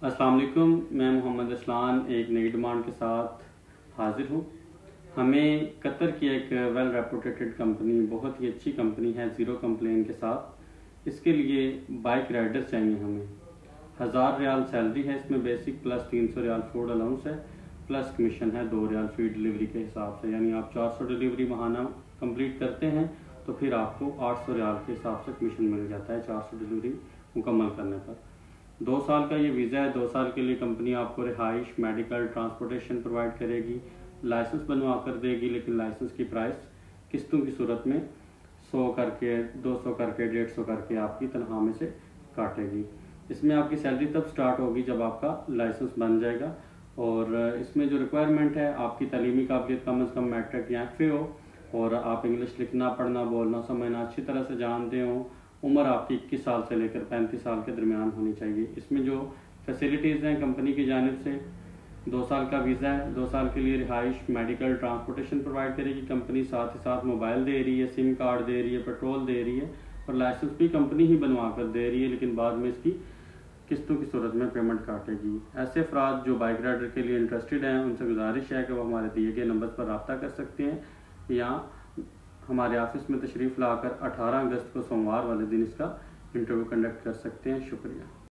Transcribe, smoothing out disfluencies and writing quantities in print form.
अस्सलाम वालेकुम, मैं मोहम्मद असलान एक नई डिमांड के साथ हाजिर हूँ। हमें कतर की एक वेल रेपुटेटेड कंपनी, बहुत ही अच्छी कंपनी है ज़ीरो कंप्लेन के साथ। इसके लिए बाइक राइडर चाहिए हमें। 1000 रियाल सैलरी है इसमें बेसिक, प्लस 300 रियाल फूड अलाउंस है, प्लस कमीशन है 2 रियाल फी डिलीवरी के हिसाब से। यानी आप 400 डिलीवरी माहाना कंप्लीट करते हैं तो फिर आपको 800 रियाल के हिसाब से कमीशन मिल जाता है 400 डिलीवरी मुकम्मल करने पर। 2 साल का ये वीज़ा है। 2 साल के लिए कंपनी आपको रिहाइश, मेडिकल, ट्रांसपोर्टेशन प्रोवाइड करेगी, लाइसेंस बनवा कर देगी। लेकिन लाइसेंस की प्राइस किस्तों की सूरत में 100 करके, 200 करके, 150 करके आपकी तनख्वाह में से काटेगी। इसमें आपकी सैलरी तब स्टार्ट होगी जब आपका लाइसेंस बन जाएगा। और इसमें जो रिक्वायरमेंट है, आपकी तालीमी काबिलियत कम से कम मैट्रिक या FA हो, और आप इंग्लिश लिखना, पढ़ना, बोलना, समझना अच्छी तरह से जानते हो। उम्र आपकी 21 साल से लेकर 35 साल के दरमियान होनी चाहिए। इसमें जो फैसिलिटीज़ हैं कंपनी की जानिब से, 2 साल का वीज़ा है। 2 साल के लिए रिहाइश, मेडिकल, ट्रांसपोर्टेशन प्रोवाइड करेगी कंपनी। साथ ही साथ मोबाइल दे रही है, सिम कार्ड दे रही है, पेट्रोल दे रही है, और लाइसेंस भी कंपनी ही बनवा कर दे रही है। लेकिन बाद में इसकी किस्तों की सूरत में पेमेंट काटेगी। ऐसे अफराद जो बाइक राइडर के लिए इंटरेस्टेड हैं, उनसे गुजारिश है कि वो हमारे दिए गए नंबर पर रब्ता कर सकते हैं, या हमारे ऑफिस में तशरीफ़ लाकर 18 अगस्त को सोमवार वाले दिन इसका इंटरव्यू कंडक्ट कर सकते हैं। शुक्रिया।